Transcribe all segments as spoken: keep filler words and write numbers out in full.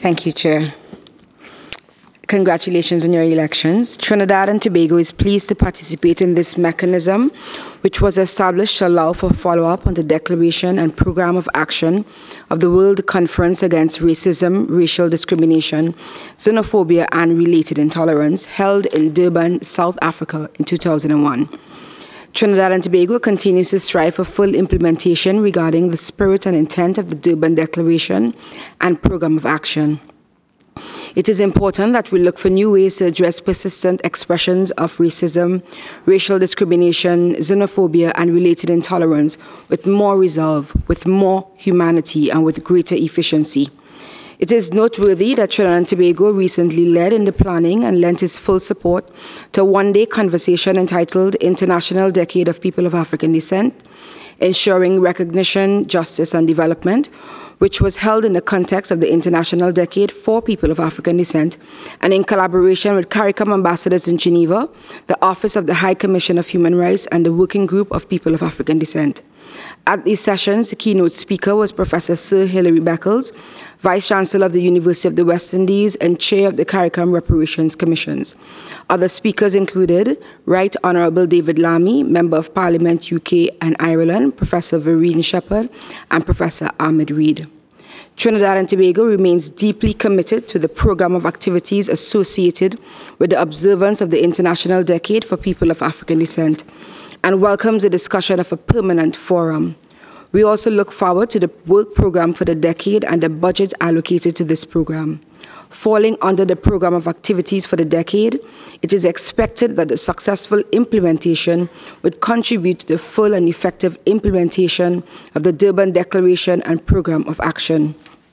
Thank you, Chair. Congratulations on your elections. Trinidad and Tobago is pleased to participate in this mechanism, which was established to allow for follow-up on the Declaration and Program of Action of the World Conference Against Racism, Racial Discrimination, Xenophobia and Related Intolerance, held in Durban, South Africa in two thousand one. Trinidad and Tobago continues to strive for full implementation regarding the spirit and intent of the Durban Declaration and Program of Action. It is important that we look for new ways to address persistent expressions of racism, racial discrimination, xenophobia, and related intolerance with more resolve, with more humanity, and with greater efficiency. It is noteworthy that Trinidad and Tobago recently led in the planning and lent its full support to a one-day conversation entitled International Decade of People of African Descent, Ensuring Recognition, Justice, and Development, which was held in the context of the International Decade for People of African Descent and in collaboration with CARICOM ambassadors in Geneva, the Office of the High Commission of Human Rights, and the Working Group of People of African Descent. At these sessions, the keynote speaker was Professor Sir Hilary Beckles, Vice Chancellor of the University of the West Indies and Chair of the CARICOM Reparations Commissions. Other speakers included Right Honourable David Lammy, Member of Parliament U K and Ireland, Professor Vereen Shepherd, and Professor Ahmed Reid. Trinidad and Tobago remains deeply committed to the program of activities associated with the observance of the International Decade for People of African Descent and welcomes the discussion of a permanent forum. We also look forward to the work program for the decade and the budget allocated to this program. Falling under the program of activities for the decade, it is expected that the successful implementation would contribute to the full and effective implementation of the Durban Declaration and Program of Action.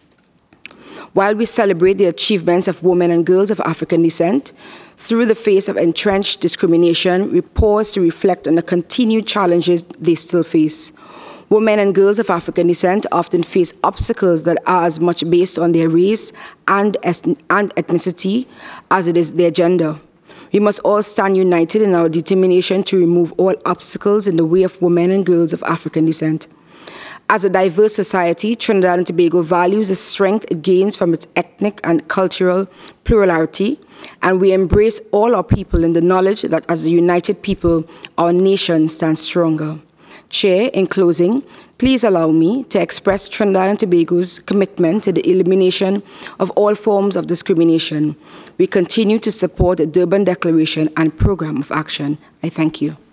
While we celebrate the achievements of women and girls of African descent, through the face of entrenched discrimination, we pause to reflect on the continued challenges they still face. Women and girls of African descent often face obstacles that are as much based on their race and, and ethnicity as it is their gender. We must all stand united in our determination to remove all obstacles in the way of women and girls of African descent. As a diverse society, Trinidad and Tobago values the strength it gains from its ethnic and cultural plurality, and we embrace all our people in the knowledge that as a united people, our nation stands stronger. Chair, in closing, please allow me to express Trinidad and Tobago's commitment to the elimination of all forms of discrimination. We continue to support the Durban Declaration and Program of Action. I thank you.